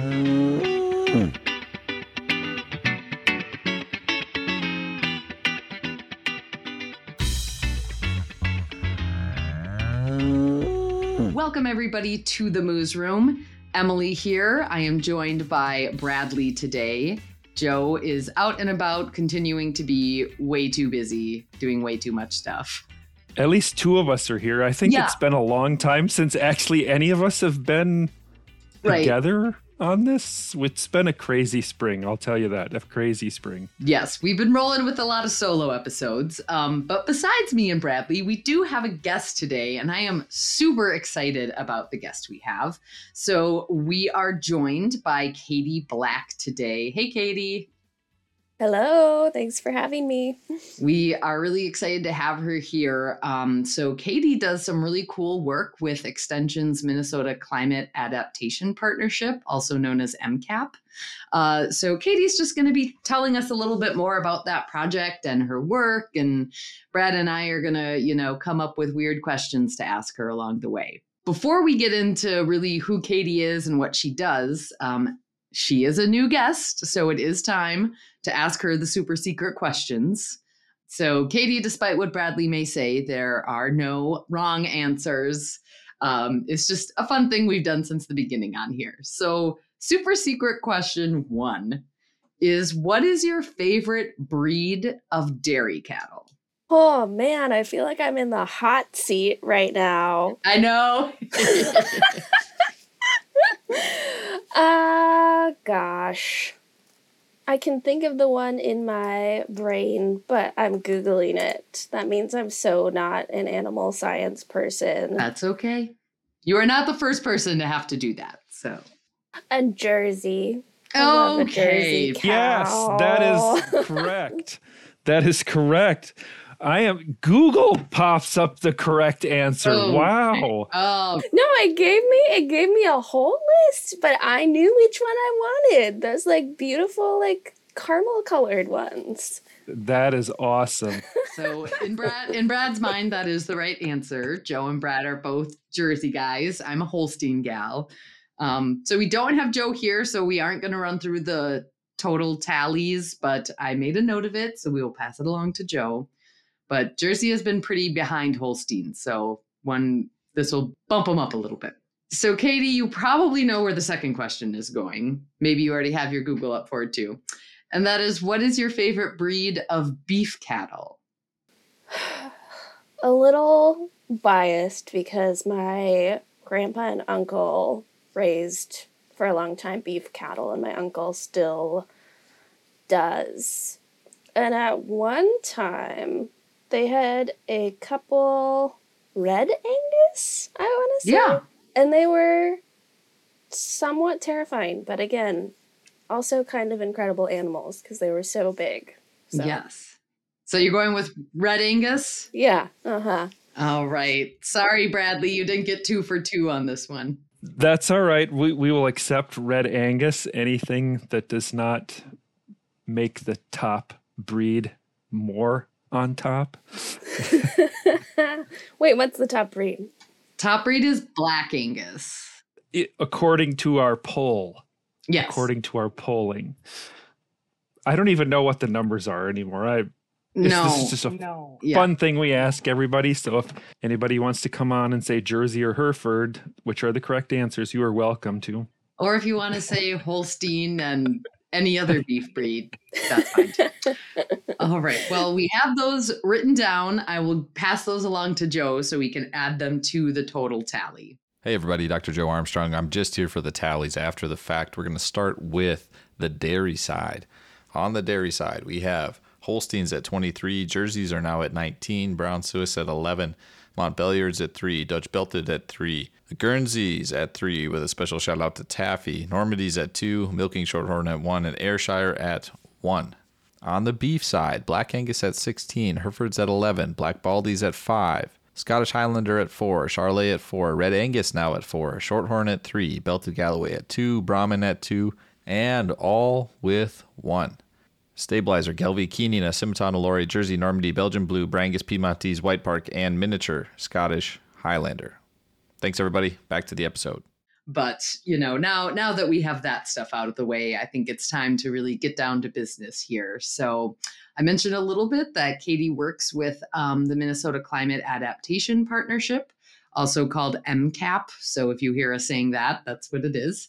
Welcome, everybody, to the Moose Room. Emily here. I am joined by Bradley today. Joe is out and about, continuing to be way too busy, doing way too much stuff. At least two of us are here. I think It's been a long time since actually any of us have been together on this. It's been a crazy spring, I'll tell you that. A crazy spring. Yes, we've been rolling with a lot of solo episodes. But besides me and Bradley, we do have a guest today, and I am super excited about the guest we have. So we are joined by Katie Black today. Hey, Katie. Hello, thanks for having me. We are really excited to have her here. So Katie does some really cool work with Extension's Minnesota Climate Adaptation Partnership, also known as MCAP. So Katie's just going to be telling us a little bit more about that project and her work. And Brad and I are going to, come up with weird questions to ask her along the way. Before we get into really who Katie is and what she does, she is a new guest, so it is time to ask her the super secret questions. So, Katie, despite what Bradley may say, there are no wrong answers. It's just a fun thing we've done since the beginning on here. So, super secret question 1 is, what is your favorite breed of dairy cattle? Oh, man, I feel like I'm in the hot seat right now. I know. Gosh. I can think of the one in my brain, but I'm Googling it. That means I'm so not an animal science person. That's okay. You are not the first person to have to do that, so. A Jersey. Okay. Jersey cow. Yes, that is correct. That is correct. Google pops up the correct answer. Oh, wow. Oh. No, it gave me a whole list, but I knew which one I wanted. Those beautiful caramel colored ones. That is awesome. So in Brad's mind, that is the right answer. Joe and Brad are both Jersey guys. I'm a Holstein gal. So we don't have Joe here, so we aren't going to run through the total tallies, but I made a note of it, so we will pass it along to Joe. But Jersey has been pretty behind Holstein, so this will bump them up a little bit. So Katie, you probably know where the second question is going. Maybe you already have your Google up for it too. And that is, what is your favorite breed of beef cattle? A little biased because my grandpa and uncle raised for a long time beef cattle, and my uncle still does. And at one time, they had a couple Red Angus, I want to say. Yeah. And they were somewhat terrifying, but again, also kind of incredible animals because they were so big. So. Yes. So you're going with Red Angus? Yeah. Uh-huh. All right. Sorry, Bradley, you didn't get 2 for 2 on this one. That's all right. We will accept Red Angus. Anything that does not make the top breed more on top. Wait, what's the top breed? Top breed is Black Angus. According to our poll. Yes. According to our polling. I don't even know what the numbers are anymore. This is just a fun thing we ask everybody. So if anybody wants to come on and say Jersey or Hereford, which are the correct answers, you are welcome to. Or if you want to say Holstein and any other beef breed, that's fine too. All right. Well, we have those written down. I will pass those along to Joe so we can add them to the total tally. Hey, everybody. Dr. Joe Armstrong. I'm just here for the tallies after the fact. We're going to start with the dairy side. On the dairy side, we have Holsteins at 23. Jerseys are now at 19. Brown Swiss at 11. Montbelliards at 3. Dutch Belted at 3. The Guernseys at 3 with a special shout out to Taffy. Normandy's at 2. Milking Shorthorn at 1. And Ayrshire at 1. On the beef side, Black Angus at 16. Herefords at 11. Black Baldies at 5. Scottish Highlander at 4. Charolais at 4. Red Angus now at 4. Shorthorn at 3. Belted Galloway at 2. Brahman at 2. And all with 1. Stabilizer, Gelby, Keenina, Scimitar, Lorry, Jersey, Normandy, Belgian Blue, Brangus, Piedmontese, White Park, and Miniature Scottish Highlander. Thanks, everybody. Back to the episode. But, now that we have that stuff out of the way, I think it's time to really get down to business here. So I mentioned a little bit that Katie works with the Minnesota Climate Adaptation Partnership, also called MCAP. So if you hear us saying that, that's what it is.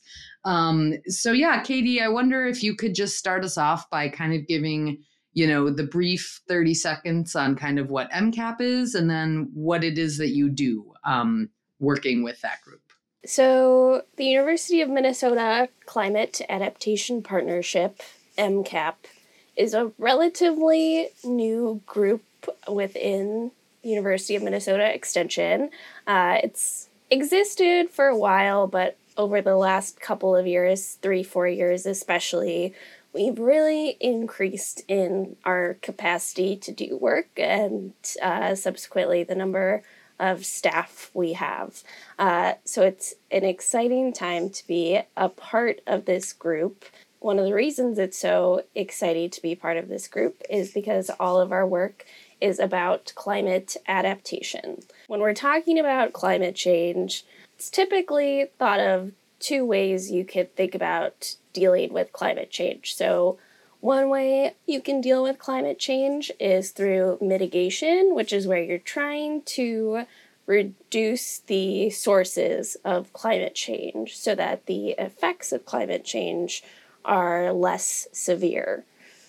Katie, I wonder if you could just start us off by kind of giving, the brief 30 seconds on kind of what MCAP is and then what it is that you do working with that group. So the University of Minnesota Climate Adaptation Partnership, MCAP, is a relatively new group within University of Minnesota Extension. It's existed for a while, but over the last couple of years, 3-4 years especially, we've really increased in our capacity to do work and subsequently the number of staff we have. So it's an exciting time to be a part of this group. One of the reasons it's so exciting to be part of this group is because all of our work is about climate adaptation. When we're talking about climate change, it's typically thought of two ways you could think about dealing with climate change. So one way you can deal with climate change is through mitigation, which is where you're trying to reduce the sources of climate change so that the effects of climate change are less severe.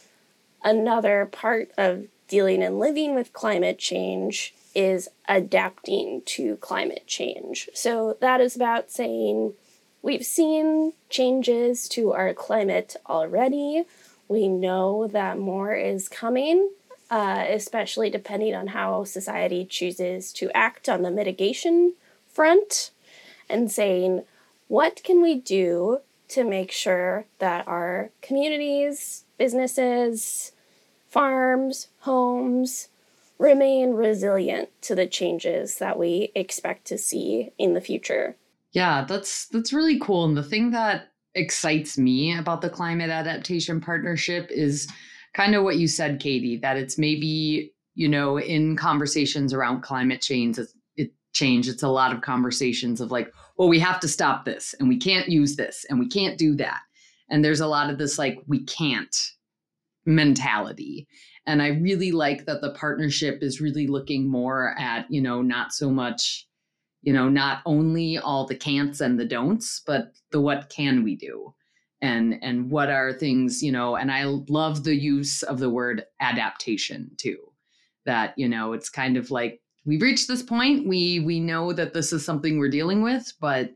Another part of dealing and living with climate change is adapting to climate change. So that is about saying, we've seen changes to our climate already. We know that more is coming, especially depending on how society chooses to act on the mitigation front, and saying, what can we do to make sure that our communities, businesses, farms, homes remain resilient to the changes that we expect to see in the future? Yeah, that's really cool. And the thing that excites me about the Climate Adaptation Partnership is kind of what you said, Katie, that it's maybe, in conversations around climate change, it's a lot of conversations of like, well, we have to stop this and we can't use this and we can't do that. And there's a lot of this like, we can't mentality. And I really like that the partnership is really looking more at, not so much, not only all the can'ts and the don'ts, but the what can we do and what are things, and I love the use of the word adaptation too, that, it's kind of like we've reached this point. We know that this is something we're dealing with, but,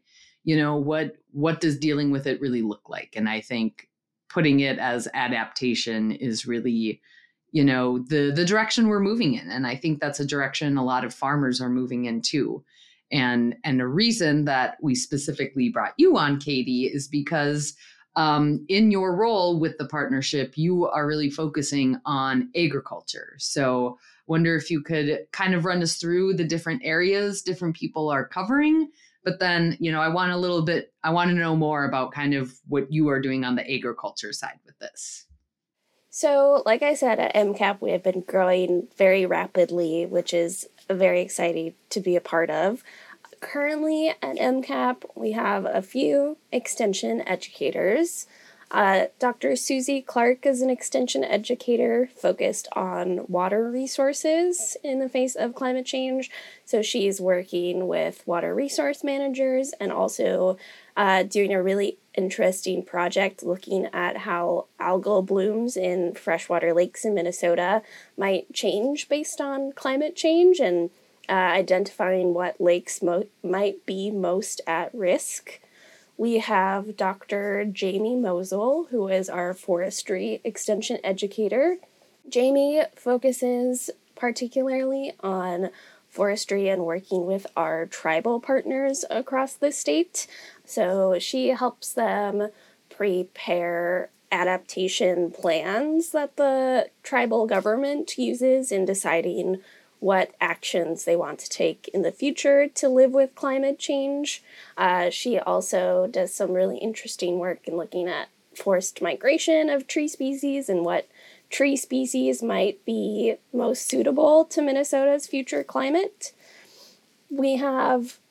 what does dealing with it really look like? And I think putting it as adaptation is really, the direction we're moving in. And I think that's a direction a lot of farmers are moving in too. And the reason that we specifically brought you on, Katie, is because in your role with the partnership, you are really focusing on agriculture. So wonder if you could kind of run us through the different areas different people are covering. But then, I want to know more about kind of what you are doing on the agriculture side with this. So, like I said, at MCAP, we have been growing very rapidly, which is very exciting to be a part of. Currently at MCAP, we have a few extension educators. Dr. Susie Clark is an extension educator focused on water resources in the face of climate change. So she's working with water resource managers and also doing a really interesting project looking at how algal blooms in freshwater lakes in Minnesota might change based on climate change and identifying what lakes might be most at risk. We have Dr. Jamie Mosel, who is our forestry extension educator. Jamie focuses particularly on forestry and working with our tribal partners across the state. So she helps them prepare adaptation plans that the tribal government uses in deciding what actions they want to take in the future to live with climate change. She also does some really interesting work in looking at forced migration of tree species and what tree species might be most suitable to Minnesota's future climate. We have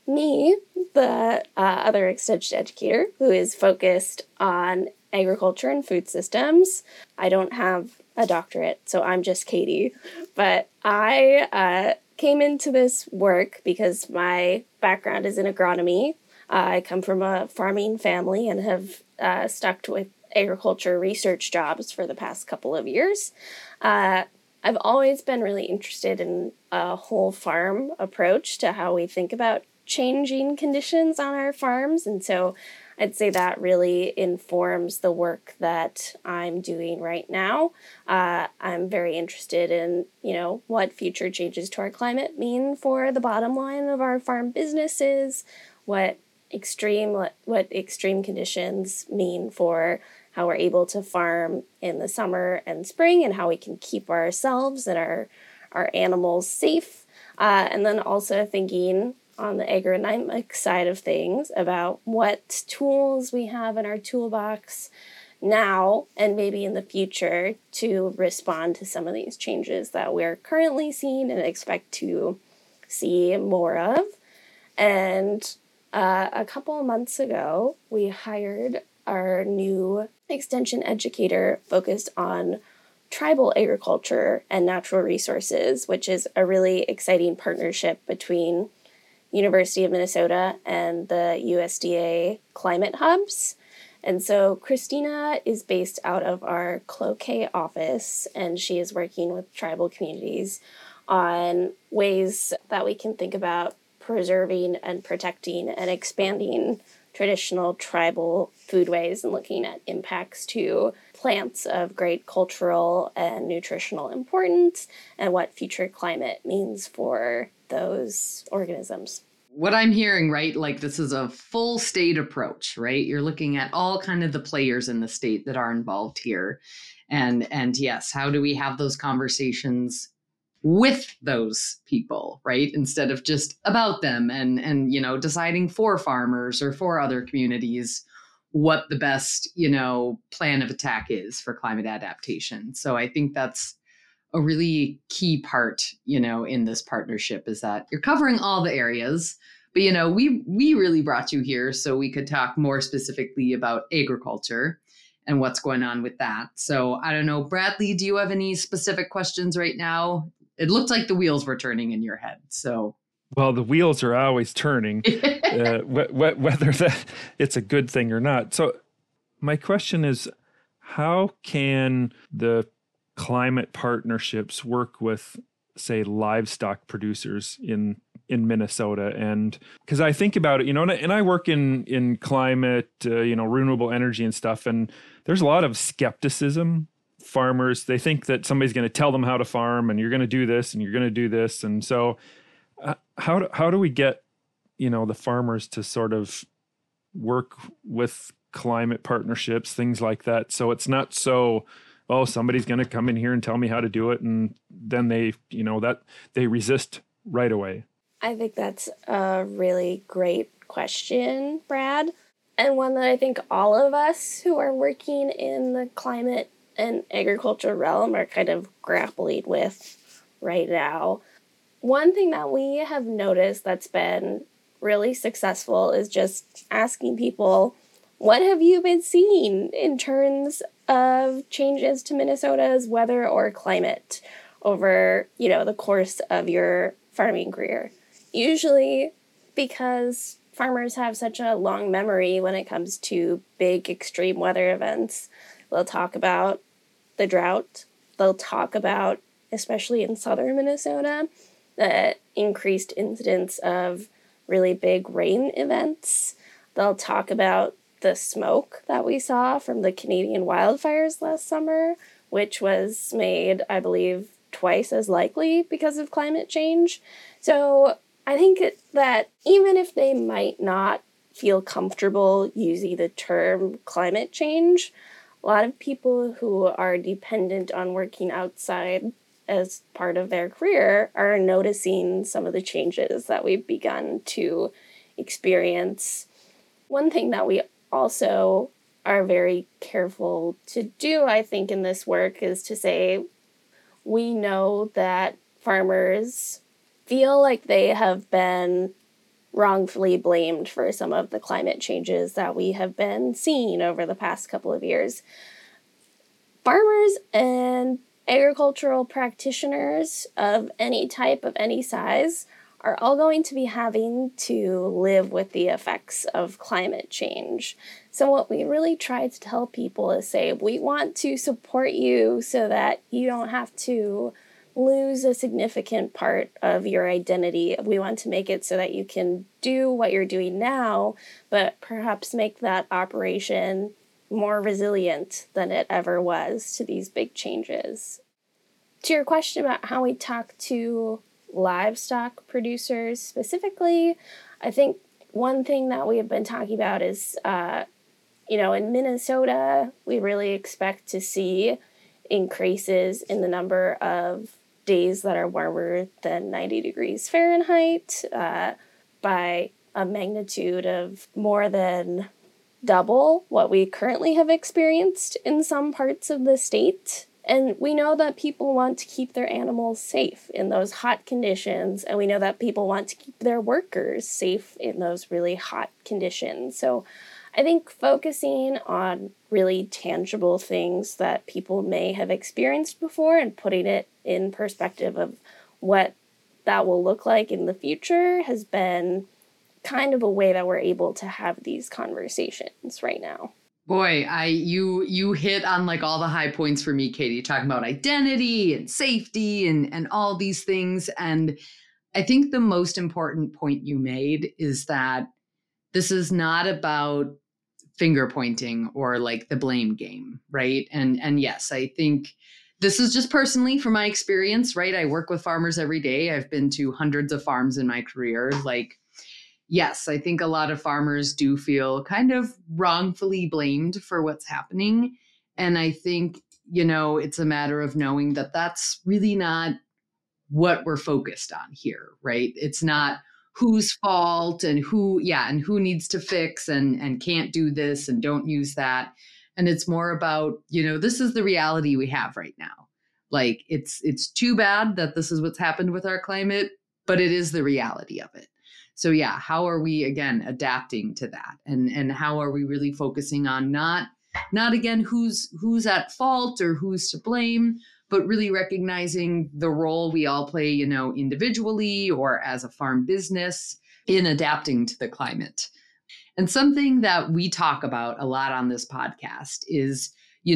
me, the other extension educator who is focused on agriculture and food systems. I don't have a doctorate, so I'm just Katie. But I came into this work because my background is in agronomy. I come from a farming family and have stuck with agriculture research jobs for the past couple of years. I've always been really interested in a whole farm approach to how we think about changing conditions on our farms. And so I'd say that really informs the work that I'm doing right now. I'm very interested in, what future changes to our climate mean for the bottom line of our farm businesses, what extreme conditions mean for how we're able to farm in the summer and spring, and how we can keep ourselves and our animals safe. And then also thinking on the agronomic side of things about what tools we have in our toolbox now and maybe in the future to respond to some of these changes that we're currently seeing and expect to see more of. And a couple of months ago, we hired our new extension educator focused on tribal agriculture and natural resources, which is a really exciting partnership between University of Minnesota and the USDA climate hubs. And so Christina is based out of our Cloquet office, and she is working with tribal communities on ways that we can think about preserving and protecting and expanding traditional tribal foodways and looking at impacts to plants of great cultural and nutritional importance and what future climate means for those organisms. What I'm hearing, right, like this is a full state approach, right? You're looking at all kind of the players in the state that are involved here. And yes, how do we have those conversations with those people, right? Instead of just about them and deciding for farmers or for other communities what the best, plan of attack is for climate adaptation. So I think that's a really key part, in this partnership, is that you're covering all the areas. But, we really brought you here so we could talk more specifically about agriculture and what's going on with that. So I don't know, Bradley, do you have any specific questions right now? It looked like the wheels were turning in your head. So, well, the wheels are always turning, whether it's a good thing or not. So my question is, how can the climate partnerships work with, say, livestock producers in Minnesota? And because I think about it, and I work in climate, renewable energy and stuff, and there's a lot of skepticism. Farmers, they think that somebody's going to tell them how to farm, and you're going to do this and you're going to do this. And so how do we get, the farmers to sort of work with climate partnerships, things like that, so it's not so, oh, somebody's going to come in here and tell me how to do it, and then they resist right away? I think that's a really great question, Brad, and one that I think all of us who are working in the climate and agriculture realm are kind of grappling with right now. One thing that we have noticed that's been really successful is just asking people, what have you been seeing in terms of changes to Minnesota's weather or climate over, the course of your farming career? Usually because farmers have such a long memory when it comes to big extreme weather events. They'll talk about the drought. They'll talk about, especially in southern Minnesota, the increased incidence of really big rain events. They'll talk about the smoke that we saw from the Canadian wildfires last summer, which was made, I believe, twice as likely because of climate change. So I think that even if they might not feel comfortable using the term climate change, a lot of people who are dependent on working outside as part of their career are noticing some of the changes that we've begun to experience. One thing that we also are very careful to do, I think, in this work is to say, we know that farmers feel like they have been wrongfully blamed for some of the climate changes that we have been seeing over the past couple of years. Farmers and agricultural practitioners of any type, of any size, are all going to be having to live with the effects of climate change. So what we really try to tell people is say, we want to support you so that you don't have to lose a significant part of your identity. We want to make it so that you can do what you're doing now, but perhaps make that operation more resilient than it ever was to these big changes. To your question about how we talk to livestock producers specifically, I think one thing that we have been talking about is, in Minnesota, we really expect to see increases in the number of days that are warmer than 90 degrees Fahrenheit by a magnitude of more than double what we currently have experienced in some parts of the state. And we know that people want to keep their animals safe in those hot conditions, and we know that people want to keep their workers safe in those really hot conditions. So I think focusing on really tangible things that people may have experienced before and putting it in perspective of what that will look like in the future has been kind of a way that we're able to have these conversations right now. Boy, you hit on like all the high points for me, Katie, talking about identity and safety and all these things. And I think the most important point you made is that this is not about finger pointing or like the blame game, right? And yes, I think this is just personally from my experience, right? I work with farmers every day. I've been to hundreds of farms in my career. Like, yes, I think a lot of farmers do feel kind of wrongfully blamed for what's happening. And I think, it's a matter of knowing that that's really not what we're focused on here, right? It's not whose fault and who needs to fix and can't do this and don't use that. And it's more about, this is the reality we have right now. Like it's too bad that this is what's happened with our climate, but it is the reality of it. So yeah, how are we again adapting to that? And how are we really focusing on not again who's at fault or who's to blame, but really recognizing the role we all play, individually or as a farm business in adapting to the climate. And something that we talk about a lot on this podcast is,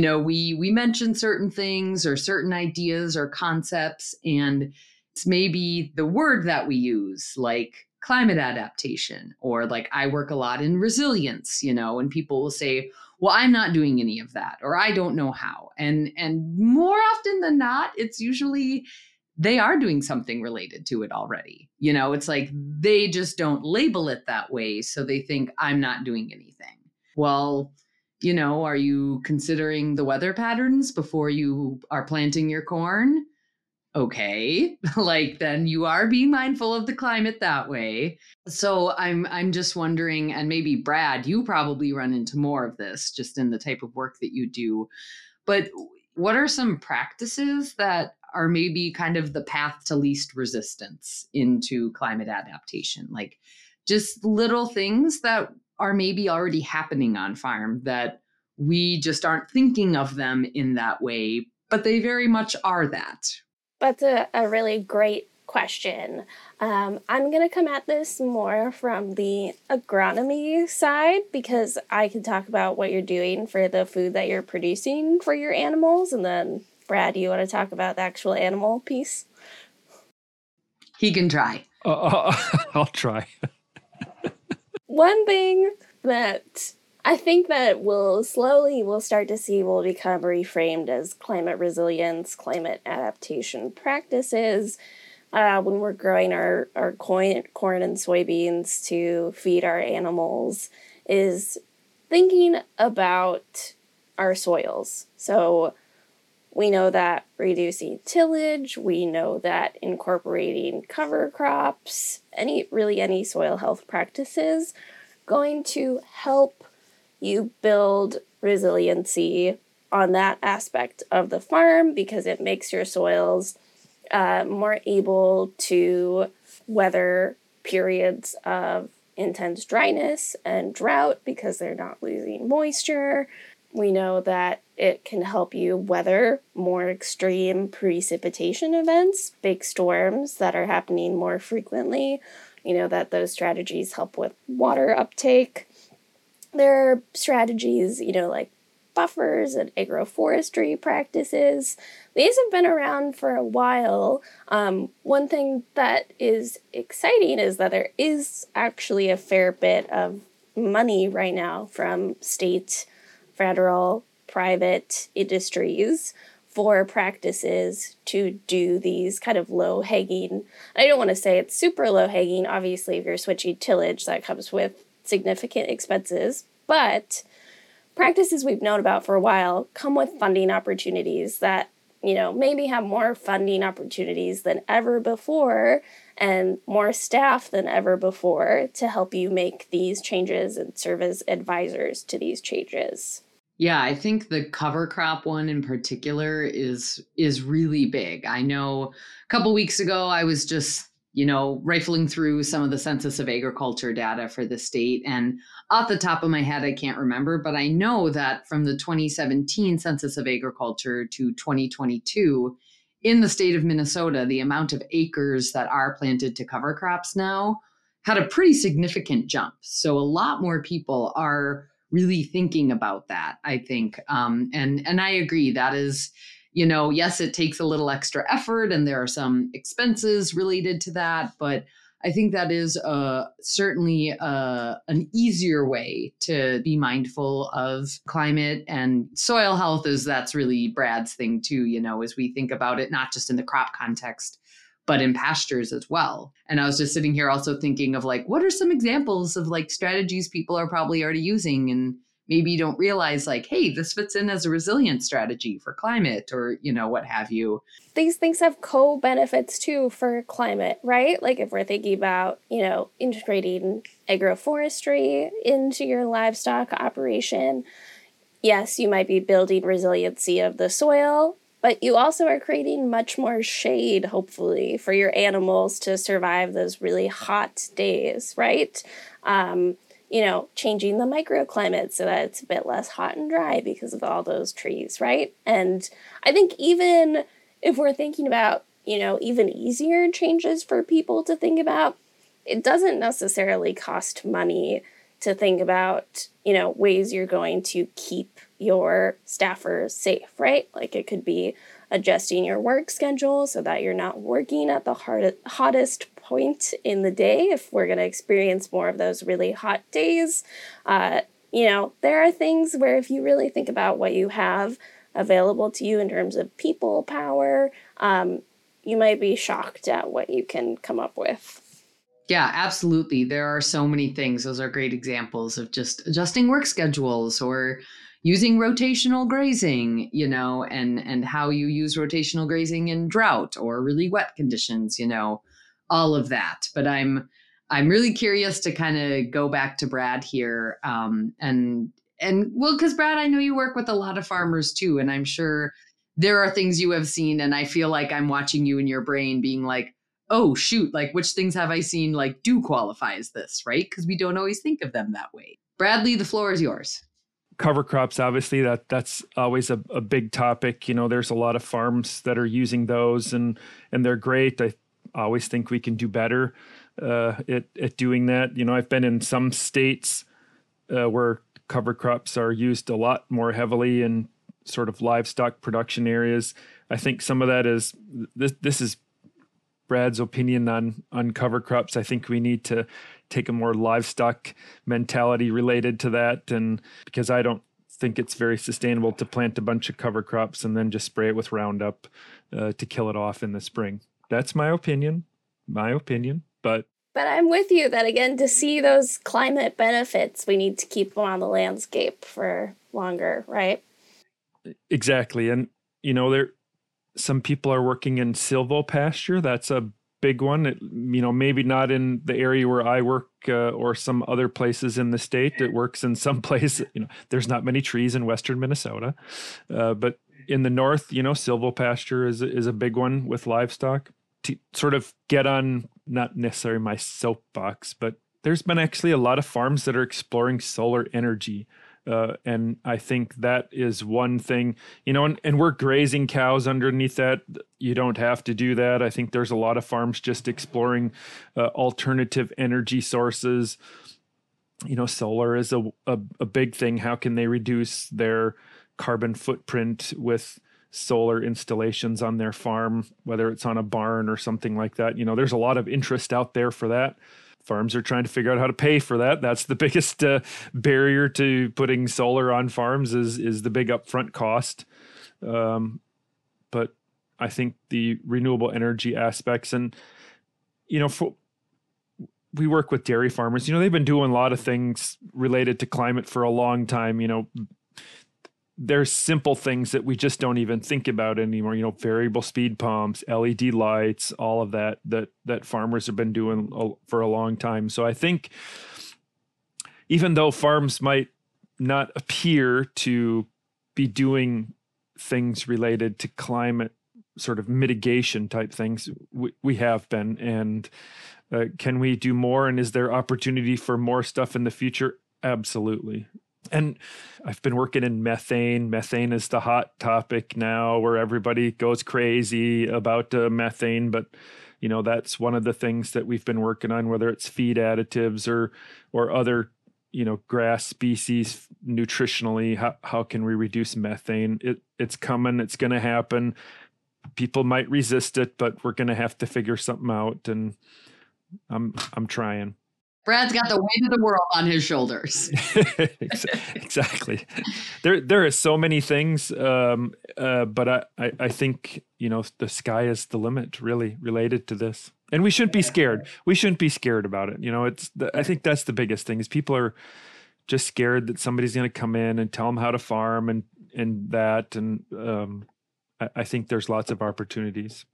we mention certain things or certain ideas or concepts, and it's maybe the word that we use, like climate adaptation, or like I work a lot in resilience, and people will say, well, I'm not doing any of that, or I don't know how. And more often than not, it's usually they are doing something related to it already. It's like they just don't label it that way. So they think I'm not doing anything. Well, are you considering the weather patterns before you are planting your corn? Okay, like then you are being mindful of the climate that way. So I'm just wondering, and maybe Brad, you probably run into more of this just in the type of work that you do, but what are some practices that are maybe kind of the path to least resistance into climate adaptation? Like just little things that are maybe already happening on farm that we just aren't thinking of them in that way, but they very much are that. That's a really great question. I'm going to come at this more from the agronomy side because I can talk about what you're doing for the food that you're producing for your animals. And then, Brad, you want to talk about the actual animal piece? He can try. I'll try. One thing that I think that we'll start to see will become reframed as climate resilience, climate adaptation practices when we're growing our corn and soybeans to feed our animals is thinking about our soils. So we know that reducing tillage, we know that incorporating cover crops, any soil health practices going to help you build resiliency on that aspect of the farm because it makes your soils more able to weather periods of intense dryness and drought because they're not losing moisture. We know that it can help you weather more extreme precipitation events, big storms that are happening more frequently. You know that those strategies help with water uptake. There are strategies, like buffers and agroforestry practices. These have been around for a while. One thing that is exciting is that there is actually a fair bit of money right now from state, federal, private industries for practices to do these kind of low-hanging. I don't want to say it's super low-hanging. Obviously, if you're switching tillage, that comes with significant expenses, but practices we've known about for a while come with funding opportunities that, maybe have more funding opportunities than ever before and more staff than ever before to help you make these changes and serve as advisors to these changes. Yeah, I think the cover crop one in particular is really big. I know a couple weeks ago, I was just, rifling through some of the Census of Agriculture data for the state. And off the top of my head, I can't remember, but I know that from the 2017 Census of Agriculture to 2022, in the state of Minnesota, the amount of acres that are planted to cover crops now had a pretty significant jump. So a lot more people are really thinking about that, I think. And I agree that is, yes, it takes a little extra effort and there are some expenses related to that, but I think that is certainly an easier way to be mindful of climate and soil health. That's really Brad's thing too, as we think about it, not just in the crop context, but in pastures as well. And I was just sitting here also thinking of what are some examples of strategies people are probably already using and maybe you don't realize hey, this fits in as a resilience strategy for climate or, what have you. These things have co-benefits too for climate, right? If we're thinking about, integrating agroforestry into your livestock operation, yes, you might be building resiliency of the soil, but you also are creating much more shade, hopefully, for your animals to survive those really hot days, right? Changing the microclimate so that it's a bit less hot and dry because of all those trees, right? And I think even if we're thinking about, even easier changes for people to think about, it doesn't necessarily cost money to think about, ways you're going to keep your staffers safe, right? It could be adjusting your work schedule so that you're not working at the hottest point in the day if we're going to experience more of those really hot days. There are things where if you really think about what you have available to you in terms of people power, you might be shocked at what you can come up with. Yeah, absolutely. There are so many things. Those are great examples of just adjusting work schedules or using rotational grazing, and how you use rotational grazing in drought or really wet conditions, all of that. But I'm really curious to kind of go back to Brad here. And well, because Brad, I know you work with a lot of farmers too, and I'm sure there are things you have seen. And I feel like I'm watching you in your brain being oh, shoot, which things have I seen do qualify as this, right? Because we don't always think of them that way. Bradley, the floor is yours. Cover crops, obviously, that's always a big topic. There's a lot of farms that are using those and they're great. I always think we can do better at doing that. I've been in some states where cover crops are used a lot more heavily in sort of livestock production areas. I think some of that is, this is Brad's opinion on cover crops. I think we need to take a more livestock mentality related to that. And because I don't think it's very sustainable to plant a bunch of cover crops and then just spray it with Roundup to kill it off in the spring. That's my opinion, but I'm with you that, again, to see those climate benefits, we need to keep them on the landscape for longer, right? Exactly. And, some people are working in silvopasture. That's a big one. Maybe not in the area where I work or some other places in the state. It works in some places. There's not many trees in western Minnesota, but in the north, silvopasture is a big one with livestock. to sort of get on, not necessarily my soapbox, but there's been actually a lot of farms that are exploring solar energy. And I think that is one thing, and we're grazing cows underneath that. You don't have to do that. I think there's a lot of farms just exploring alternative energy sources. Solar is a big thing. How can they reduce their carbon footprint with solar installations on their farm, whether it's on a barn or something like that? There's a lot of interest out there for that. Farms are trying to figure out how to pay for that. That's the biggest barrier to putting solar on farms is the big upfront cost. But I think the renewable energy aspects, and we work with dairy farmers. They've been doing a lot of things related to climate for a long time. There's simple things that we just don't even think about anymore. Variable speed pumps, LED lights, all of that farmers have been doing for a long time. So I think even though farms might not appear to be doing things related to climate sort of mitigation type things, we have been. And can we do more? And is there opportunity for more stuff in the future? Absolutely. And I've been working in methane. Methane is the hot topic now, where everybody goes crazy about methane. But, that's one of the things that we've been working on, whether it's feed additives or other, grass species nutritionally. How can we reduce methane? It's coming. It's going to happen. People might resist it, but we're going to have to figure something out. And I'm trying. Brad's got the weight of the world on his shoulders. Exactly. There are so many things, but I think, the sky is the limit, really, related to this. And we shouldn't be scared. We shouldn't be scared about it. I think that's the biggest thing is people are just scared that somebody's going to come in and tell them how to farm and that. And I think there's lots of opportunities.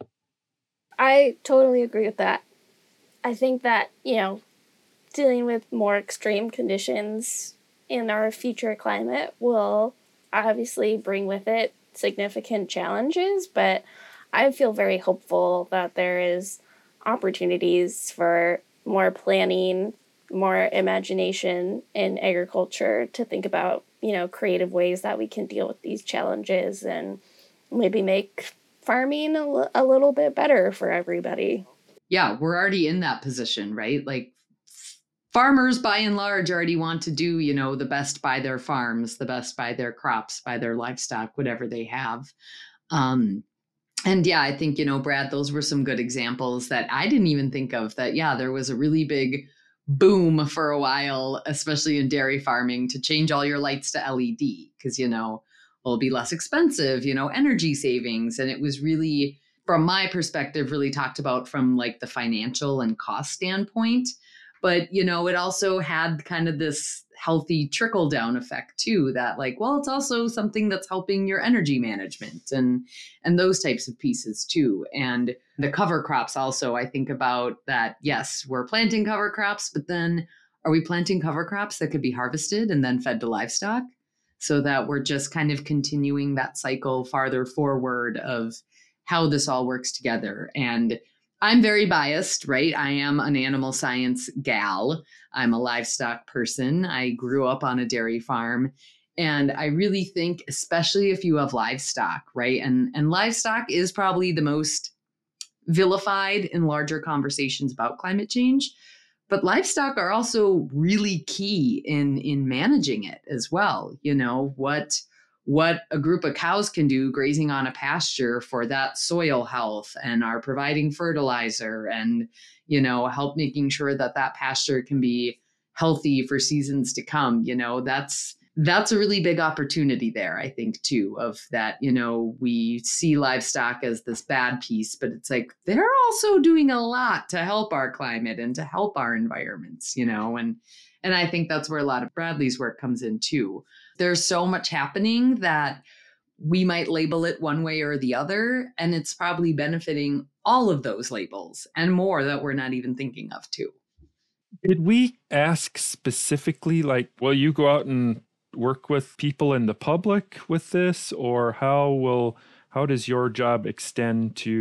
I totally agree with that. I think that, dealing with more extreme conditions in our future climate will obviously bring with it significant challenges, but I feel very hopeful that there is opportunities for more planning, more imagination in agriculture to think about, creative ways that we can deal with these challenges and maybe make farming a little bit better for everybody. Yeah, we're already in that position, right? Like farmers by and large already want to do, the best by their farms, the best by their crops, by their livestock, whatever they have. And yeah, I think, Brad, those were some good examples that I didn't even think of that. Yeah, there was a really big boom for a while, especially in dairy farming, to change all your lights to LED because, it'll be less expensive, energy savings. And it was really, from my perspective, really talked about from like the financial and cost standpoint. But, it also had kind of this healthy trickle down effect too, that like, well, it's also something that's helping your energy management and those types of pieces too. And the cover crops also, I think about that. Yes, we're planting cover crops, but then are we planting cover crops that could be harvested and then fed to livestock so that we're just kind of continuing that cycle farther forward of how this all works together? And I'm very biased, right? I am an animal science gal. I'm a livestock person. I grew up on a dairy farm. And I really think, especially if you have livestock, right? And livestock is probably the most vilified in larger conversations about climate change. But livestock are also really key in managing it as well. What a group of cows can do grazing on a pasture for that soil health and are providing fertilizer and, help making sure that pasture can be healthy for seasons to come. That's a really big opportunity there, I think, too, of that, we see livestock as this bad piece, but it's like they're also doing a lot to help our climate and to help our environments, and I think that's where a lot of Bradley's work comes in, too. There's so much happening that we might label it one way or the other, and it's probably benefiting all of those labels and more that we're not even thinking of too. Did we ask specifically, like, will you go out and work with people in the public with this, or how does your job extend to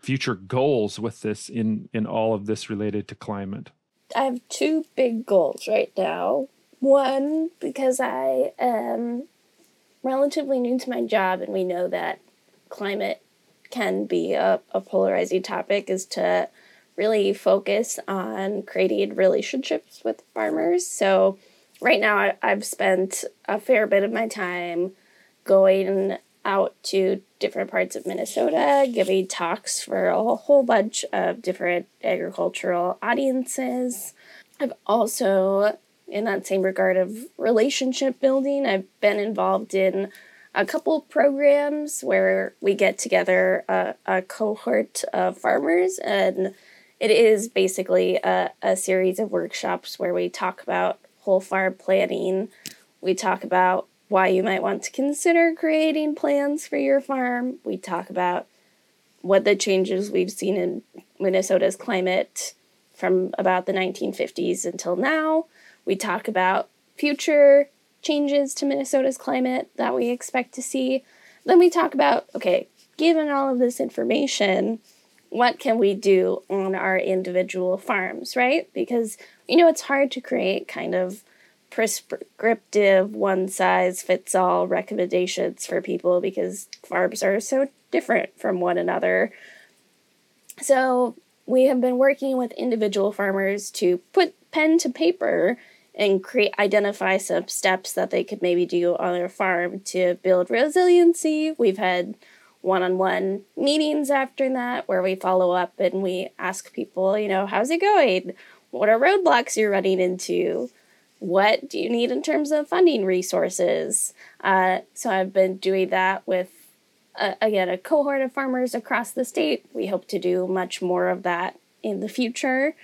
future goals with this in all of this related to climate? I have two big goals right now. One, because I am relatively new to my job and we know that climate can be a polarizing topic, is to really focus on creating relationships with farmers. So right now I've spent a fair bit of my time going out to different parts of Minnesota, giving talks for a whole bunch of different agricultural audiences. I've also, in that same regard of relationship building, I've been involved in a couple programs where we get together a cohort of farmers, and it is basically a series of workshops where we talk about whole farm planning. We talk about why you might want to consider creating plans for your farm. We talk about what the changes we've seen in Minnesota's climate from about the 1950s until now. We talk about future changes to Minnesota's climate that we expect to see. Then we talk about, okay, given all of this information, what can we do on our individual farms, right? Because, it's hard to create kind of prescriptive, one-size-fits-all recommendations for people because farms are so different from one another. So we have been working with individual farmers to put pen to paper and identify some steps that they could maybe do on their farm to build resiliency. We've had one-on-one meetings after that where we follow up and we ask people, how's it going? What are roadblocks you're running into? What do you need in terms of funding resources? So I've been doing that with, again, a cohort of farmers across the state. We hope to do much more of that in the future.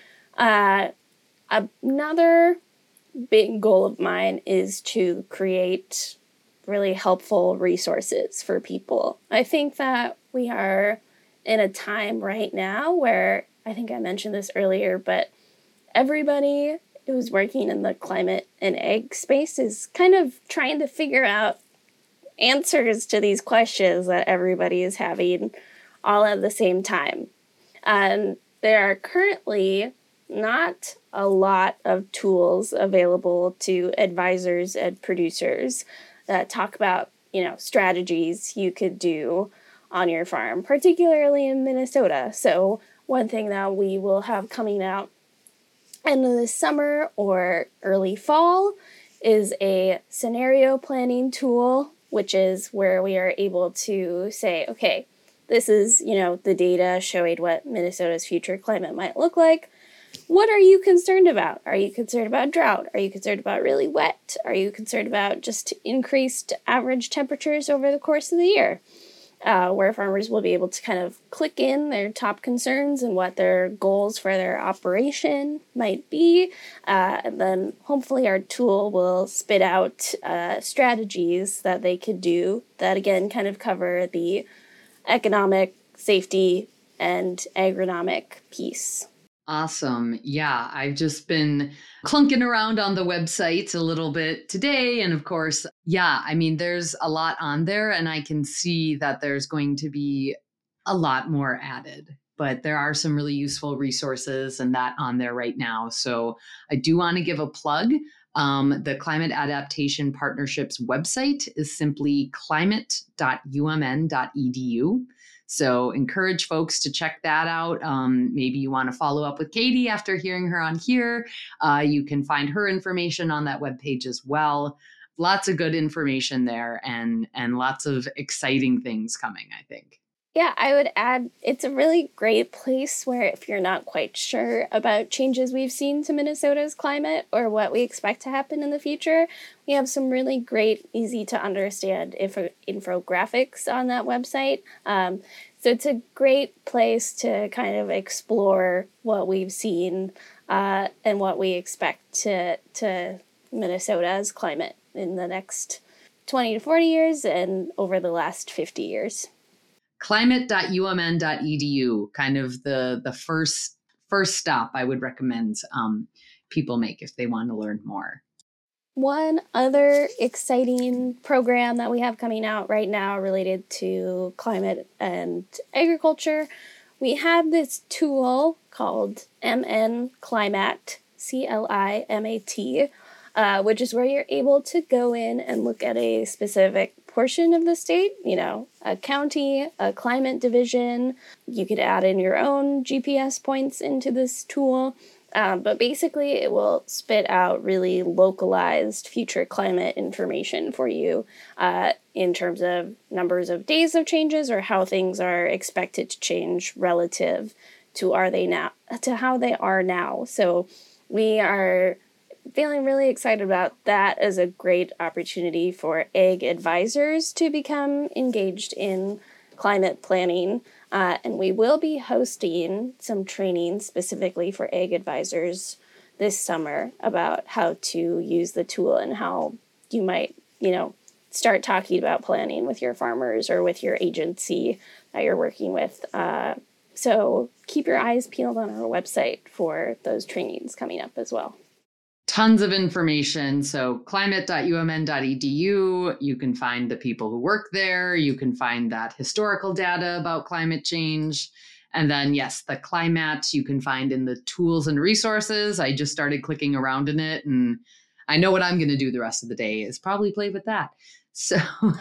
Another big goal of mine is to create really helpful resources for people. I think that we are in a time right now where, I think I mentioned this earlier, but everybody who's working in the climate and ag space is kind of trying to figure out answers to these questions that everybody is having all at the same time. And there are currently not a lot of tools available to advisors and producers that talk about, strategies you could do on your farm, particularly in Minnesota. So one thing that we will have coming out end of this summer or early fall is a scenario planning tool, which is where we are able to say, okay, this is, the data showing what Minnesota's future climate might look like. What are you concerned about? Are you concerned about drought? Are you concerned about really wet? Are you concerned about just increased average temperatures over the course of the year? Where farmers will be able to kind of click in their top concerns and what their goals for their operation might be. And then hopefully our tool will spit out strategies that they could do that, again, kind of cover the economic, safety, and agronomic piece. Awesome. Yeah, I've just been clunking around on the website a little bit today. And of course, there's a lot on there and I can see that there's going to be a lot more added. But there are some really useful resources and that on there right now. So I do want to give a plug. The Climate Adaptation Partnership's website is simply climate.umn.edu. So encourage folks to check that out. Maybe you want to follow up with Katie after hearing her on here. You can find her information on that webpage as well. Lots of good information there and lots of exciting things coming, I think. Yeah, I would add it's a really great place where if you're not quite sure about changes we've seen to Minnesota's climate or what we expect to happen in the future, we have some really great, easy to understand infographics on that website. So it's a great place to kind of explore what we've seen and what we expect to Minnesota's climate in the next 20 to 40 years and over the last 50 years. Climate.umn.edu, kind of the first stop I would recommend people make if they want to learn more. One other exciting program that we have coming out right now related to climate and agriculture, we have this tool called MN Climat, CLIMAT, which is where you're able to go in and look at a specific portion of the state, a county, a climate division. You could add in your own GPS points into this tool. But basically, it will spit out really localized future climate information for you in terms of numbers of days of changes or how things are expected to change relative to how they are now. So we are feeling really excited about that as a great opportunity for ag advisors to become engaged in climate planning. And we will be hosting some training specifically for ag advisors this summer about how to use the tool and how you might, start talking about planning with your farmers or with your agency that you're working with. So keep your eyes peeled on our website for those trainings coming up as well. Tons of information. So climate.umn.edu, you can find the people who work there. You can find that historical data about climate change. And then, yes, the Climat you can find in the tools and resources. I just started clicking around in it, and I know what I'm going to do the rest of the day is probably play with that. So,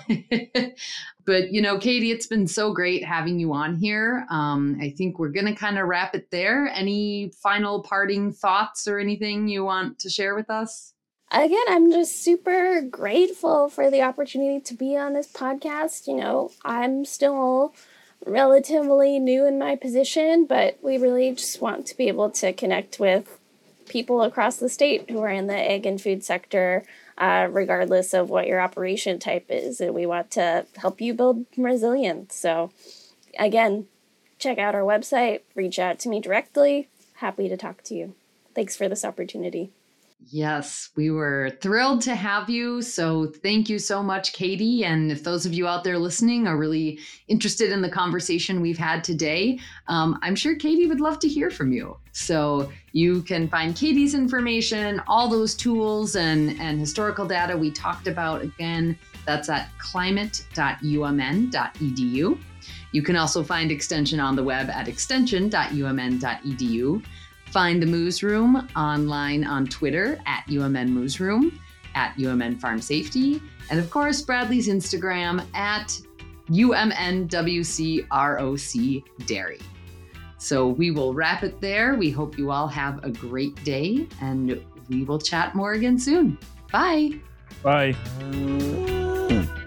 but, Katie, it's been so great having you on here. I think we're going to kind of wrap it there. Any final parting thoughts or anything you want to share with us? Again, I'm just super grateful for the opportunity to be on this podcast. I'm still relatively new in my position, but we really just want to be able to connect with people across the state who are in the ag and food sector, regardless of what your operation type is. And we want to help you build resilience. So again, check out our website, reach out to me directly. Happy to talk to you. Thanks for this opportunity. Yes, we were thrilled to have you. So thank you so much, Katie. And if those of you out there listening are really interested in the conversation we've had today, I'm sure Katie would love to hear from you. So you can find Katie's information, all those tools and historical data we talked about. Again, that's at climate.umn.edu. You can also find Extension on the web at extension.umn.edu. Find the Moose Room online on Twitter at UMN Moose Room, at UMN Farm Safety, and of course, Bradley's Instagram at UMNWCROC Dairy. So we will wrap it there. We hope you all have a great day, and we will chat more again soon. Bye. Bye.